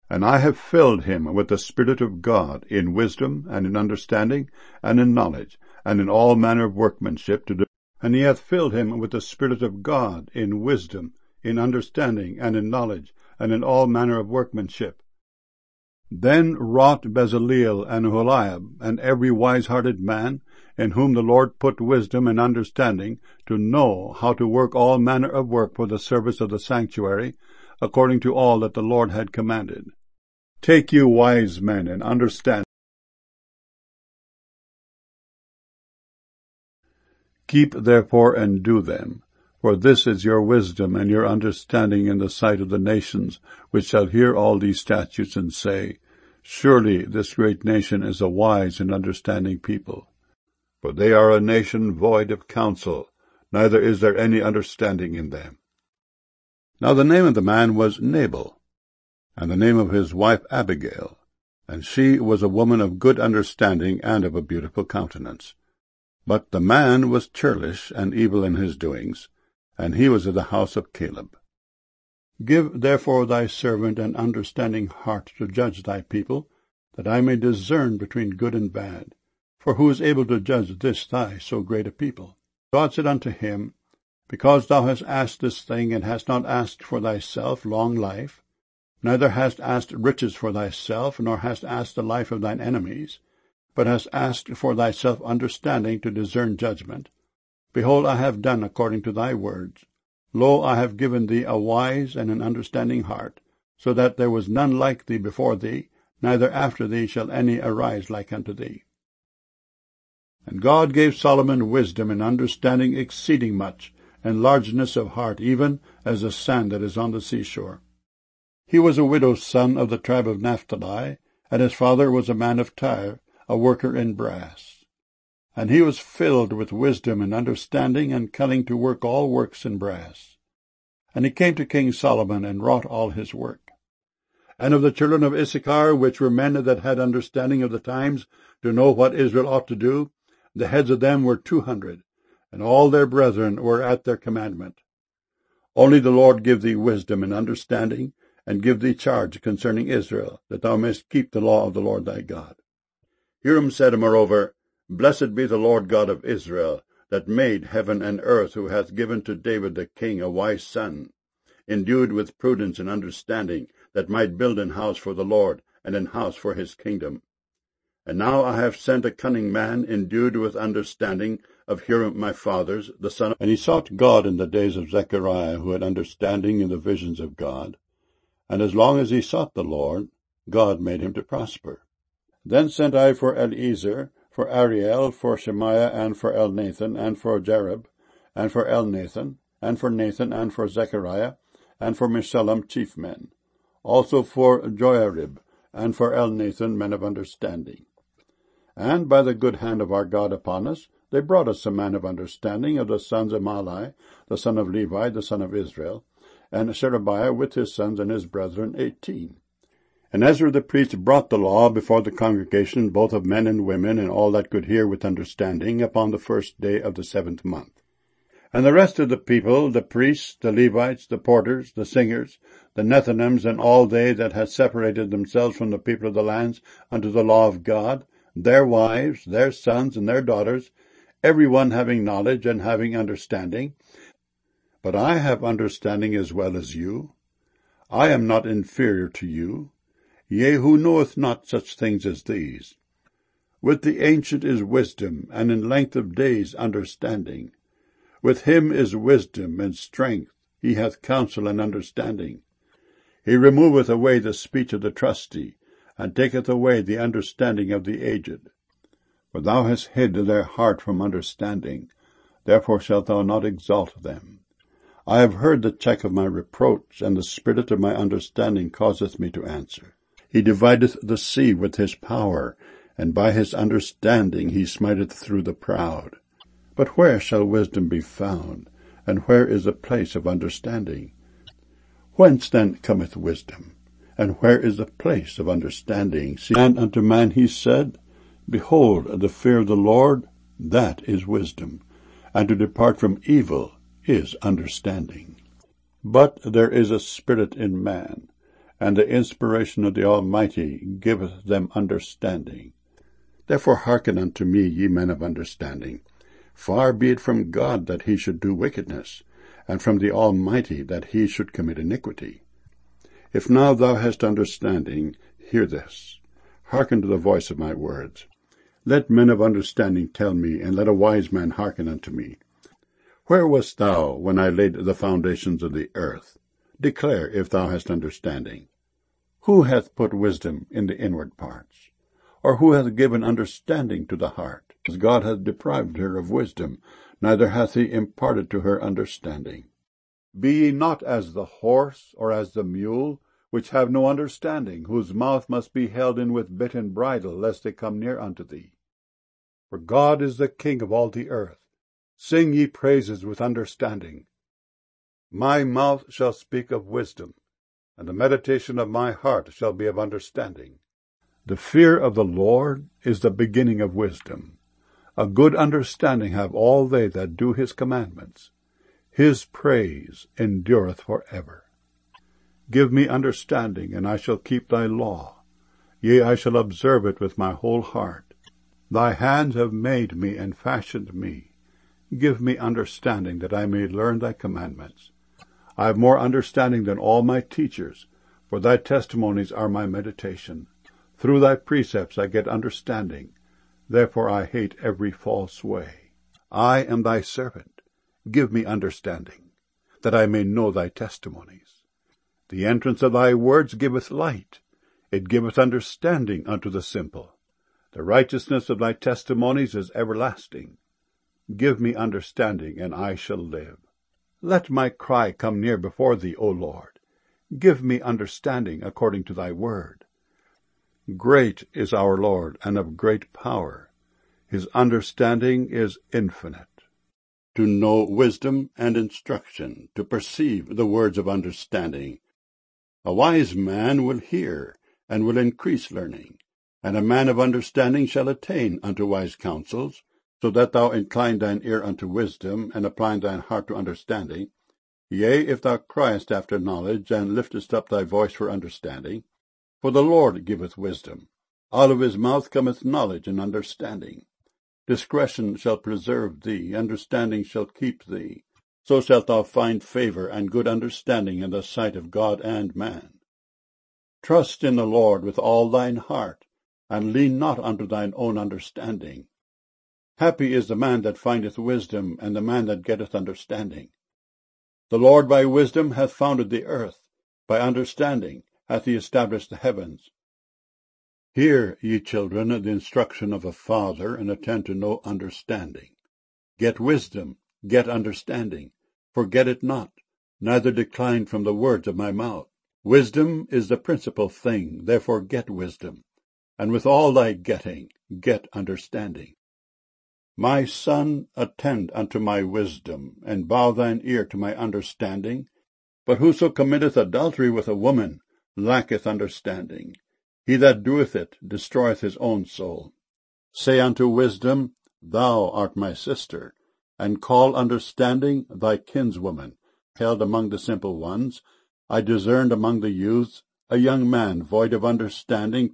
And I have filled him with the Spirit of God, in wisdom, and in understanding, and in knowledge, and in all manner of workmanship, and he hath filled him with the Spirit of God, in wisdom, in understanding, and in knowledge, and in all manner of workmanship. Then wrought Bezaleel and Oholiab, and every wise-hearted man, in whom the Lord put wisdom and understanding, to know how to work all manner of work for the service of the sanctuary, according to all that the Lord had commanded. Take you wise men, and understand. Keep therefore and do them, for this is your wisdom and your understanding in the sight of the nations, which shall hear all these statutes, and say, Surely this great nation is a wise and understanding people. For they are a nation void of counsel, neither is there any understanding in them. Now the name of the man was Nabal, and the name of his wife Abigail, and she was a woman of good understanding and of a beautiful countenance. But the man was churlish and evil in his doings, and he was of the house of Caleb. Give therefore thy servant an understanding heart to judge thy people, that I may discern between good and bad. For who is able to judge this thy so great a people? God said unto him, Because thou hast asked this thing, and hast not asked for thyself long life, neither hast asked riches for thyself, nor hast asked the life of thine enemies, but hast asked for thyself understanding to discern judgment. Behold, I have done according to thy words. Lo, I have given thee a wise and an understanding heart, so that there was none like thee before thee, neither after thee shall any arise like unto thee. And God gave Solomon wisdom and understanding exceeding much, and largeness of heart, even as the sand that is on the seashore. He was a widow's son of the tribe of Naphtali, and his father was a man of Tyre, a worker in brass. And he was filled with wisdom and understanding, and cunning to work all works in brass. And he came to King Solomon, and wrought all his work. And of the children of Issachar, which were men that had understanding of the times, to know what Israel ought to do, the heads of them were 200, and all their brethren were at their commandment. Only the Lord give thee wisdom and understanding, and give thee charge concerning Israel, that thou mayst keep the law of the Lord thy God. Hiram said moreover, Blessed be the Lord God of Israel, that made heaven and earth, who hath given to David the king a wise son, endued with prudence and understanding, that might build an house for the Lord, and an house for his kingdom. And now I have sent a cunning man, endued with understanding, of Hiram my father's, the son of... And he sought God in the days of Zechariah, who had understanding in the visions of God. And as long as he sought the Lord, God made him to prosper. Then sent I for Eliezer, for Ariel, for Shemaiah, and for Elnathan, and for Jarib, and for Elnathan, and for Nathan, and for Zechariah, and for Meshullam chief men, also for Joarib, and for Elnathan men of understanding. And by the good hand of our God upon us, they brought us a man of understanding of the sons of Mahli, the son of Levi, the son of Israel, and Sherebiah with his sons and his brethren 18. And Ezra the priest brought the law before the congregation, both of men and women, and all that could hear with understanding, upon the 1st day of the 7th month. And the rest of the people, the priests, the Levites, the porters, the singers, the Nethinims, and all they that had separated themselves from the people of the lands unto the law of God, their wives, their sons, and their daughters, every one having knowledge and having understanding. But I have understanding as well as you. I am not inferior to you. Yea, who knoweth not such things as these? With the ancient is wisdom, and in length of days understanding. With him is wisdom and strength, he hath counsel and understanding. He removeth away the speech of the trusty, and taketh away the understanding of the aged. For thou hast hid their heart from understanding, therefore shalt thou not exalt them. I have heard the check of my reproach, and the spirit of my understanding causeth me to answer. He divideth the sea with his power, and by his understanding he smiteth through the proud. But where shall wisdom be found, and where is the place of understanding? Whence then cometh wisdom, and where is the place of understanding? And unto man he said, Behold, the fear of the Lord, that is wisdom, and to depart from evil is understanding. But there is a spirit in man, and the inspiration of the Almighty giveth them understanding. Therefore hearken unto me, ye men of understanding. Far be it from God that he should do wickedness, and from the Almighty that he should commit iniquity. If now thou hast understanding, hear this. Hearken to the voice of my words. Let men of understanding tell me, and let a wise man hearken unto me. Where wast thou when I laid the foundations of the earth? Declare, if thou hast understanding. Who hath put wisdom in the inward parts? Or who hath given understanding to the heart? As God hath deprived her of wisdom, neither hath he imparted to her understanding. Be ye not as the horse, or as the mule, which have no understanding, whose mouth must be held in with bit and bridle, lest they come near unto thee. For God is the King of all the earth. Sing ye praises with understanding. My mouth shall speak of wisdom, and the meditation of my heart shall be of understanding. The fear of the Lord is the beginning of wisdom. A good understanding have all they that do his commandments. His praise endureth for ever. Give me understanding, and I shall keep thy law. Yea, I shall observe it with my whole heart. Thy hands have made me and fashioned me. Give me understanding, that I may learn thy commandments. I have more understanding than all my teachers, for thy testimonies are my meditation. Through thy precepts I get understanding. Therefore I hate every false way. I am thy servant. Give me understanding, that I may know thy testimonies. The entrance of thy words giveth light. It giveth understanding unto the simple. The righteousness of thy testimonies is everlasting. Give me understanding, and I shall live. Let my cry come near before thee, O Lord. Give me understanding according to thy word. Great is our Lord, and of great power. His understanding is infinite. To know wisdom and instruction, to perceive the words of understanding. A wise man will hear, and will increase learning, and a man of understanding shall attain unto wise counsels, so that thou incline thine ear unto wisdom, and apply thine heart to understanding. Yea, if thou criest after knowledge, and liftest up thy voice for understanding. For the Lord giveth wisdom. Out of his mouth cometh knowledge and understanding. Discretion shall preserve thee, understanding shall keep thee. So shalt thou find favor and good understanding in the sight of God and man. Trust in the Lord with all thine heart, and lean not unto thine own understanding. Happy is the man that findeth wisdom, and the man that getteth understanding. The Lord by wisdom hath founded the earth, by understanding hath he established the heavens. Hear, ye children, the instruction of a father, and attend to know understanding. Get wisdom, get understanding. Forget it not, neither decline from the words of my mouth. Wisdom is the principal thing, therefore get wisdom. And with all thy getting, get understanding. My son, attend unto my wisdom, and bow thine ear to my understanding. But whoso committeth adultery with a woman lacketh understanding. He that doeth it destroyeth his own soul. Say unto wisdom, Thou art my sister, and call understanding thy kinswoman. Held among the simple ones, I discerned among the youths a young man void of understanding.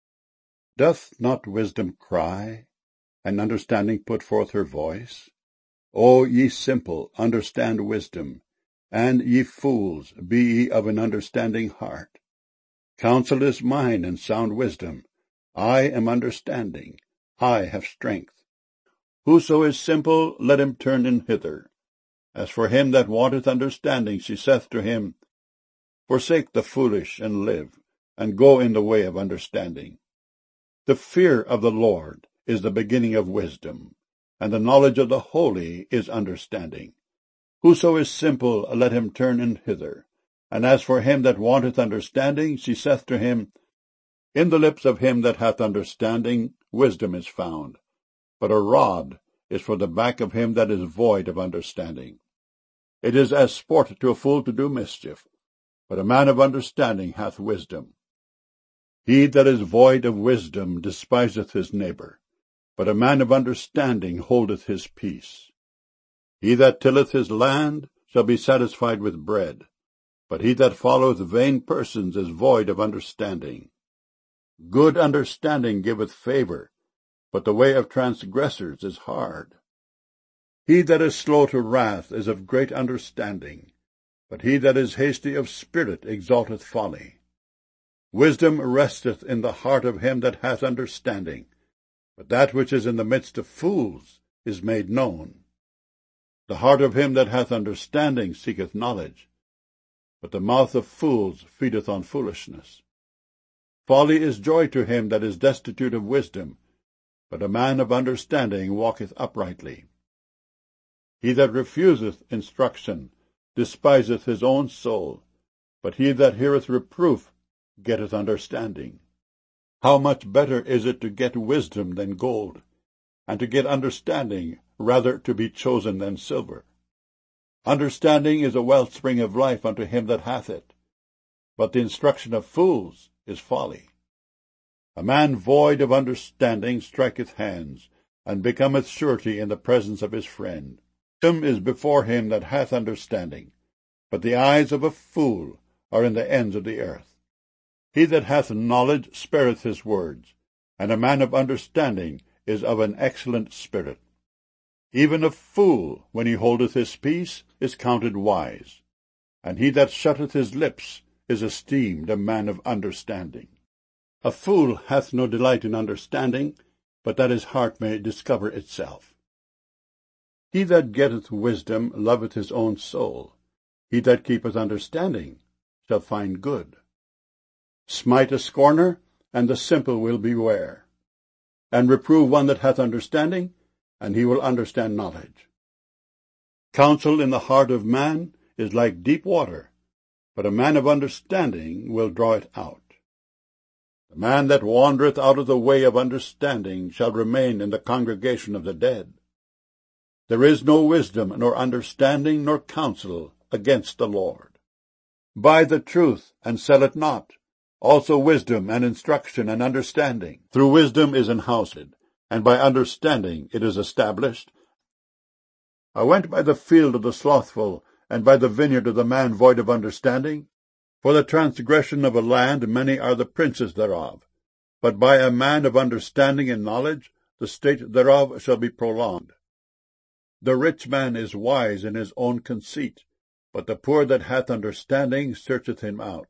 Doth not wisdom cry, and understanding put forth her voice? O ye simple, understand wisdom, and ye fools, be ye of an understanding heart. Counsel is mine, and sound wisdom. I am understanding. I have strength. Whoso is simple, let him turn in hither. As for him that wanteth understanding, she saith to him, Forsake the foolish, and live, and go in the way of understanding. The fear of the Lord is the beginning of wisdom, and the knowledge of the holy is understanding. Whoso is simple, let him turn in hither. And as for him that wanteth understanding, she saith to him, In the lips of him that hath understanding wisdom is found, but a rod is for the back of him that is void of understanding. It is as sport to a fool to do mischief, but a man of understanding hath wisdom. He that is void of wisdom despiseth his neighbor, but a man of understanding holdeth his peace. He that tilleth his land shall be satisfied with bread, But he that followeth vain persons is void of understanding. Good understanding giveth favour, but the way of transgressors is hard. He that is slow to wrath is of great understanding, but he that is hasty of spirit exalteth folly. Wisdom resteth in the heart of him that hath understanding, but that which is in the midst of fools is made known. The heart of him that hath understanding seeketh knowledge, but the mouth of fools feedeth on foolishness. Folly is joy to him that is destitute of wisdom, but a man of understanding walketh uprightly. He that refuseth instruction despiseth his own soul, but he that heareth reproof getteth understanding. How much better is it to get wisdom than gold, and to get understanding rather to be chosen than silver. Understanding is a wellspring of life unto him that hath it, but the instruction of fools is folly. A man void of understanding striketh hands, and becometh surety in the presence of his friend. Wisdom is before him that hath understanding, but the eyes of a fool are in the ends of the earth. He that hath knowledge spareth his words, and a man of understanding is of an excellent spirit. Even a fool, when he holdeth his peace, is counted wise, and he that shutteth his lips is esteemed a man of understanding. A fool hath no delight in understanding, but that his heart may discover itself. He that getteth wisdom loveth his own soul. He that keepeth understanding shall find good. Smite a scorner, and the simple will beware. And reprove one that hath understanding, and he will understand knowledge. Counsel in the heart of man is like deep water, but a man of understanding will draw it out. The man that wandereth out of the way of understanding shall remain in the congregation of the dead. There is no wisdom, nor understanding, nor counsel against the Lord. Buy the truth, and sell it not, also wisdom, and instruction, and understanding. Through wisdom is an house, and by understanding it is established. I went by the field of the slothful, and by the vineyard of the man void of understanding. For the transgression of a land many are the princes thereof, but by a man of understanding and knowledge the state thereof shall be prolonged. The rich man is wise in his own conceit, but the poor that hath understanding searcheth him out.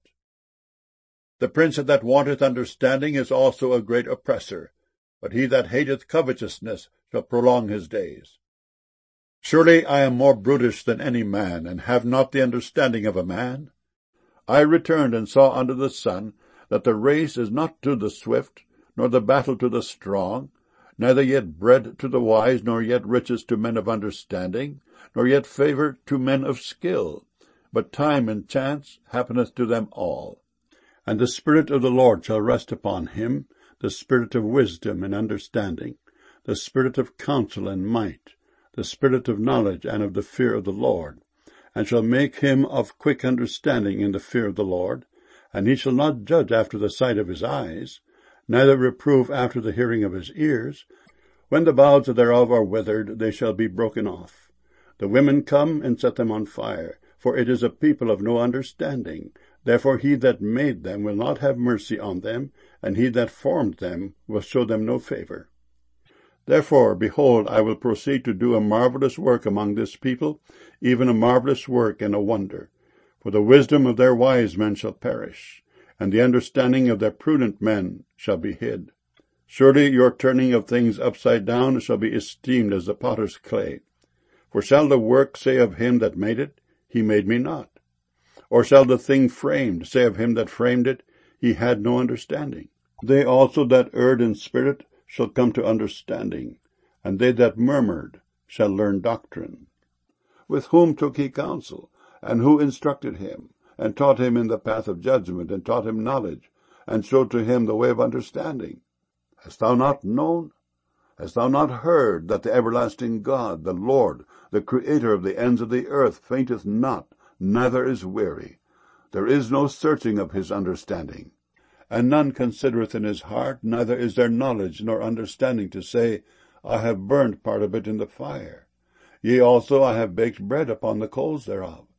The prince that wanteth understanding is also a great oppressor, but he that hateth covetousness shall prolong his days. Surely I am more brutish than any man, and have not the understanding of a man. I returned and saw under the sun that the race is not to the swift, nor the battle to the strong, neither yet bread to the wise, nor yet riches to men of understanding, nor yet favour to men of skill, but time and chance happeneth to them all. And the Spirit of the Lord shall rest upon him, the Spirit of wisdom and understanding, the Spirit of counsel and might, the Spirit of knowledge and of the fear of the Lord, and shall make him of quick understanding in the fear of the Lord, and he shall not judge after the sight of his eyes, neither reprove after the hearing of his ears. When the boughs thereof are withered, they shall be broken off. The women come and set them on fire, for it is a people of no understanding. Therefore he that made them will not have mercy on them, and he that formed them will show them no favour. Therefore, behold, I will proceed to do a marvellous work among this people, even a marvellous work and a wonder. For the wisdom of their wise men shall perish, and the understanding of their prudent men shall be hid. Surely your turning of things upside down shall be esteemed as the potter's clay. For shall the work say of him that made it, He made me not? Or shall the thing framed say of him that framed it, He had no understanding? They also that erred in spirit shall come to understanding, and they that murmured shall learn doctrine. With whom took he counsel, and who instructed him, and taught him in the path of judgment, and taught him knowledge, and showed to him the way of understanding? Hast thou not known? Hast thou not heard that the everlasting God, the Lord, the Creator of the ends of the earth, fainteth not, neither is weary? There is no searching of his understanding. And none considereth in his heart, neither is there knowledge nor understanding to say, I have burned part of it in the fire. Yea, also I have baked bread upon the coals thereof.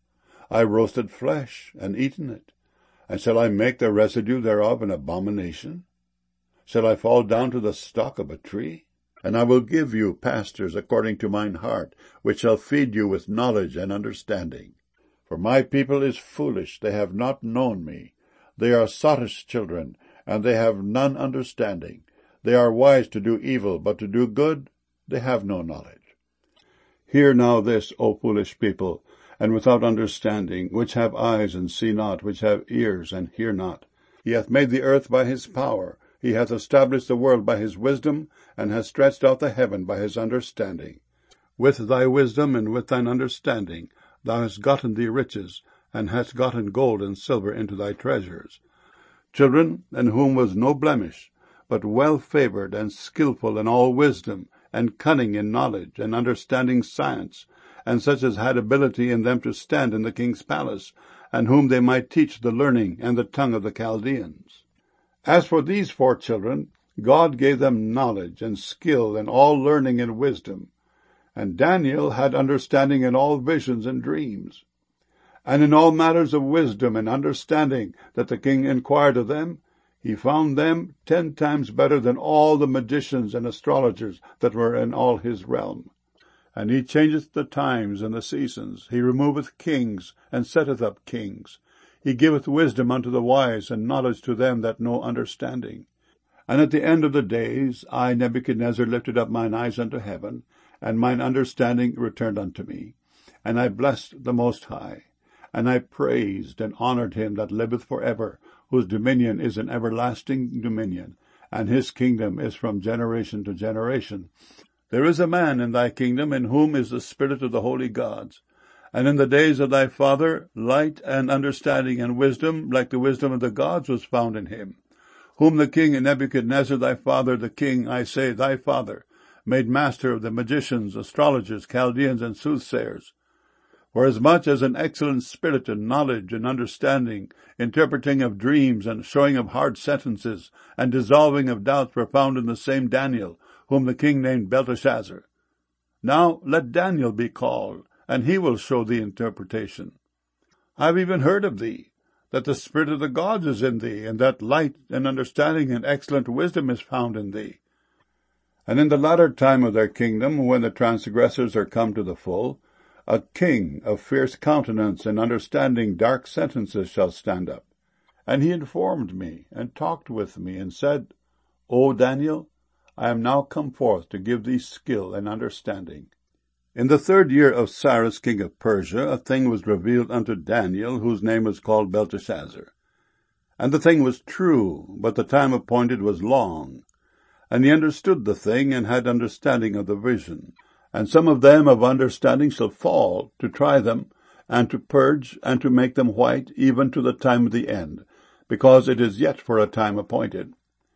I roasted flesh, and eaten it. And shall I make the residue thereof an abomination? Shall I fall down to the stock of a tree? And I will give you pastors according to mine heart, which shall feed you with knowledge and understanding. For my people is foolish, they have not known me. They are sottish children, and they have none understanding. They are wise to do evil, but to do good they have no knowledge. Hear now this, O foolish people, and without understanding, which have eyes and see not, which have ears and hear not. He hath made the earth by his power, he hath established the world by his wisdom, and hath stretched out the heaven by his understanding. With thy wisdom and with thine understanding thou hast gotten thee riches, and hast gotten gold and silver into thy treasures. Children, in whom was no blemish, but well favoured and skilful in all wisdom, and cunning in knowledge, and understanding science, and such as had ability in them to stand in the king's palace, and whom they might teach the learning and the tongue of the Chaldeans. As for these 4 children, God gave them knowledge and skill in all learning and wisdom. And Daniel had understanding in all visions and dreams. And in all matters of wisdom and understanding that the king inquired of them, he found them 10 times better than all the magicians and astrologers that were in all his realm. And he changeth the times and the seasons. He removeth kings, and setteth up kings. He giveth wisdom unto the wise, and knowledge to them that know understanding. And at the end of the days, I, Nebuchadnezzar, lifted up mine eyes unto heaven, and mine understanding returned unto me. And I blessed the Most High, and I praised and honoured him that liveth for ever, whose dominion is an everlasting dominion, and his kingdom is from generation to generation. There is a man in thy kingdom in whom is the spirit of the holy gods. And in the days of thy father, light and understanding and wisdom, like the wisdom of the gods, was found in him, whom the king Nebuchadnezzar thy father, the king, I say, thy father, made master of the magicians, astrologers, Chaldeans, and soothsayers. For as much as an excellent spirit and knowledge and understanding, interpreting of dreams and showing of hard sentences, and dissolving of doubts were found in the same Daniel, whom the king named Belteshazzar. Now let Daniel be called, and he will show thee interpretation. I have even heard of thee, that the spirit of the gods is in thee, and that light and understanding and excellent wisdom is found in thee. And in the latter time of their kingdom, when the transgressors are come to the full, a king of fierce countenance and understanding dark sentences shall stand up. And he informed me, and talked with me, and said, O Daniel, I am now come forth to give thee skill and understanding. In the 3rd year of Cyrus king of Persia, a thing was revealed unto Daniel, whose name was called Belteshazzar. And the thing was true, but the time appointed was long. And he understood the thing, and had understanding of the vision. And some of them of understanding shall fall, to try them, and to purge, and to make them white, even to the time of the end, because it is yet for a time appointed.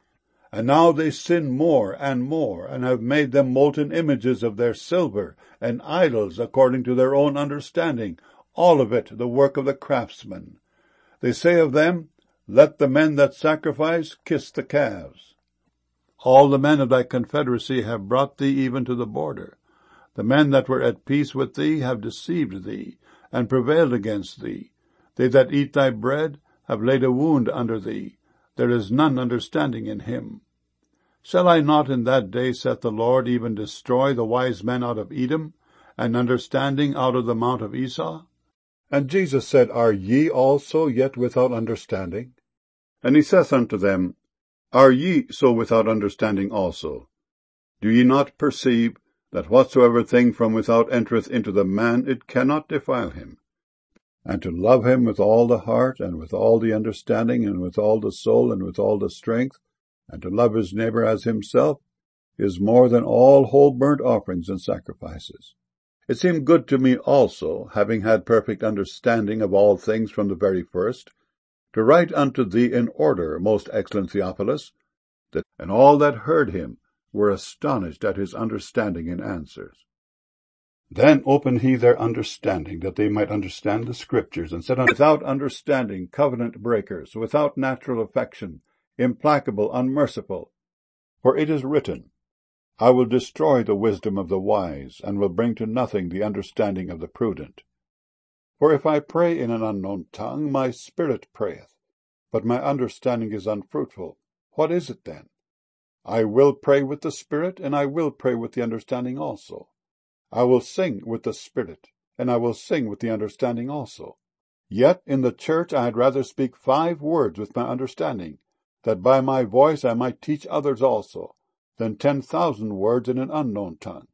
And now they sin more, and have made them molten images of their silver, and idols according to their own understanding, all of it the work of the craftsmen. They say of them, Let the men that sacrifice kiss the calves. All the men of thy confederacy have brought thee even to the border. The men that were at peace with thee have deceived thee, and prevailed against thee. They that eat thy bread have laid a wound under thee. There is none understanding in him. Shall I not in that day, saith the Lord, even destroy the wise men out of Edom, and understanding out of the mount of Esau? And Jesus said, Are ye also yet without understanding? And he saith unto them, Are ye so without understanding also? Do ye not perceive that whatsoever thing from without entereth into the man, it cannot defile him? And to love him with all the heart, and with all the understanding, and with all the soul, and with all the strength, and to love his neighbor as himself, is more than all whole burnt offerings and sacrifices. It seemed good to me also, having had perfect understanding of all things from the very first, to write unto thee in order, most excellent Theophilus, that and all that heard him were astonished at his understanding in answers. Then opened he their understanding, that they might understand the Scriptures, and said, Without understanding, covenant breakers, without natural affection, implacable, unmerciful. For it is written, I will destroy the wisdom of the wise, and will bring to nothing the understanding of the prudent. For if I pray in an unknown tongue, my spirit prayeth, but my understanding is unfruitful. What is it then? I will pray with the spirit, and I will pray with the understanding also. I will sing with the spirit, and I will sing with the understanding also. Yet in the church I had rather speak 5 words with my understanding, that by my voice I might teach others also, than 10,000 words in an unknown tongue.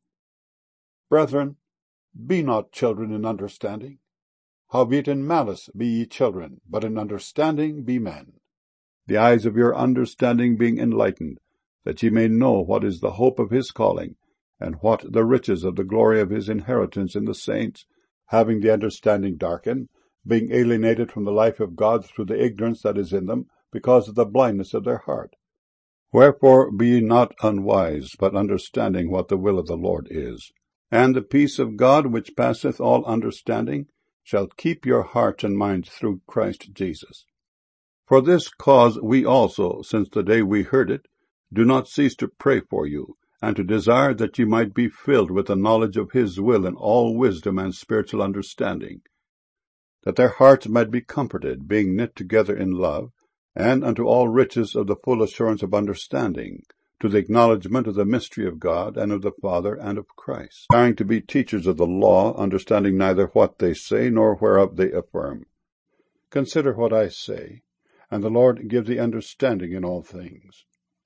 Brethren, be not children in understanding. Howbeit in malice be ye children, but in understanding be men. The eyes of your understanding being enlightened, that ye may know what is the hope of his calling, and what the riches of the glory of his inheritance in the saints, having the understanding darkened, being alienated from the life of God through the ignorance that is in them, because of the blindness of their heart. Wherefore be ye not unwise, but understanding what the will of the Lord is. And the peace of God, which passeth all understanding, shall keep your hearts and minds through Christ Jesus. For this cause we also, since the day we heard it, do not cease to pray for you, and to desire that ye might be filled with the knowledge of his will in all wisdom and spiritual understanding, that their hearts might be comforted, being knit together in love, and unto all riches of the full assurance of understanding, to the acknowledgement of the mystery of God, and of the Father, and of Christ, trying to be teachers of the law, understanding neither what they say, nor whereof they affirm. Consider what I say, and the Lord give thee understanding in all things.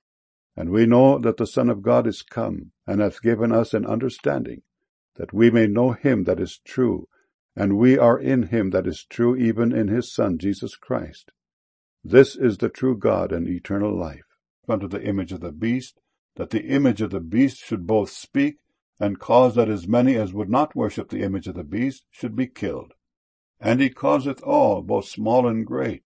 And we know that the Son of God is come, and hath given us an understanding, that we may know him that is true, and we are in him that is true, even in his Son Jesus Christ. This is the true God and eternal life. Unto the image of the beast, that the image of the beast should both speak, and cause that as many as would not worship the image of the beast should be killed. And he causeth all, both small and great,